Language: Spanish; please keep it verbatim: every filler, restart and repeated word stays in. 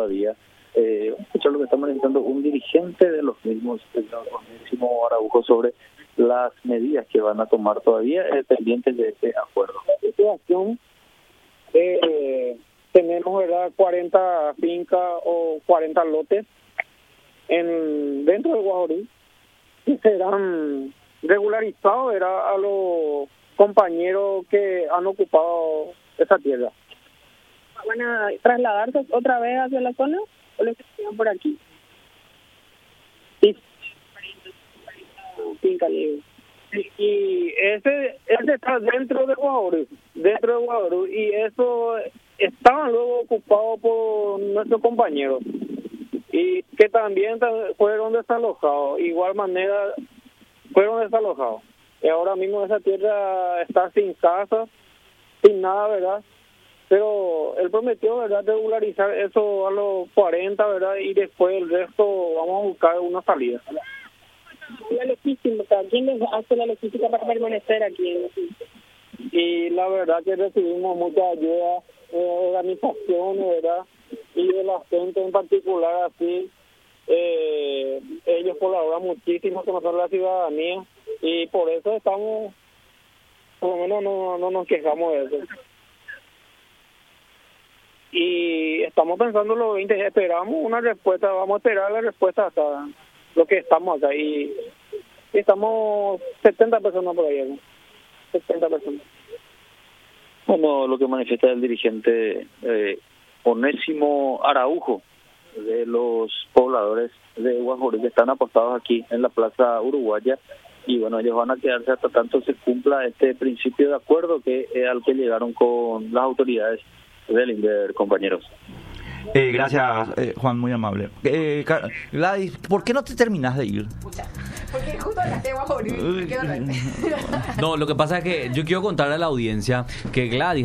todavía. Eh, escuchar lo que está manifestando un dirigente de los mismos, el Onésimo Araujo, sobre las medidas que van a tomar todavía eh, pendientes de este acuerdo. Situación, eh, tenemos, ¿verdad?, cuarenta fincas o cuarenta lotes en dentro de Guajorí que serán regularizados, ¿verdad?, a los compañeros que han ocupado esa tierra. ¿Van a trasladarse otra vez hacia la zona o les quedan por aquí? Sí. Finca libre. Y ese ese está dentro de Guajorí, dentro de Guajorí, y eso estaban luego ocupados por nuestros compañeros y que también fueron desalojados, igual manera fueron desalojados. Y ahora mismo esa tierra está sin casa, sin nada, ¿verdad? Pero él prometió, ¿verdad?, regularizar eso a los cuarenta, ¿verdad? Y después el resto vamos a buscar una salida. La logística, ¿quién les hace la logística para permanecer aquí en México? Y la verdad que recibimos mucha ayuda de organizaciones, ¿verdad?, y de la gente en particular, así. Eh, ellos colaboran muchísimo con nosotros, la ciudadanía, y por eso estamos, por lo menos no, no nos quejamos de eso. Y estamos pensando lo veinte, esperamos una respuesta, vamos a esperar la respuesta hasta lo que estamos acá, y, y estamos setenta personas por ahí, ¿no? setenta personas. Bueno, lo que manifiesta el dirigente eh, Onésimo Araujo, de los pobladores de Guajorí que están apostados aquí en la Plaza Uruguaya, y bueno, ellos van a quedarse hasta tanto se cumpla este principio de acuerdo que eh, al que llegaron con las autoridades del INDER, compañeros. Eh, gracias, eh, Juan, muy amable. Eh, Gladys, ¿por qué no te terminas de ir? Porque justo hablaste de Guajorí. No, lo que pasa es que yo quiero contarle a la audiencia que Gladys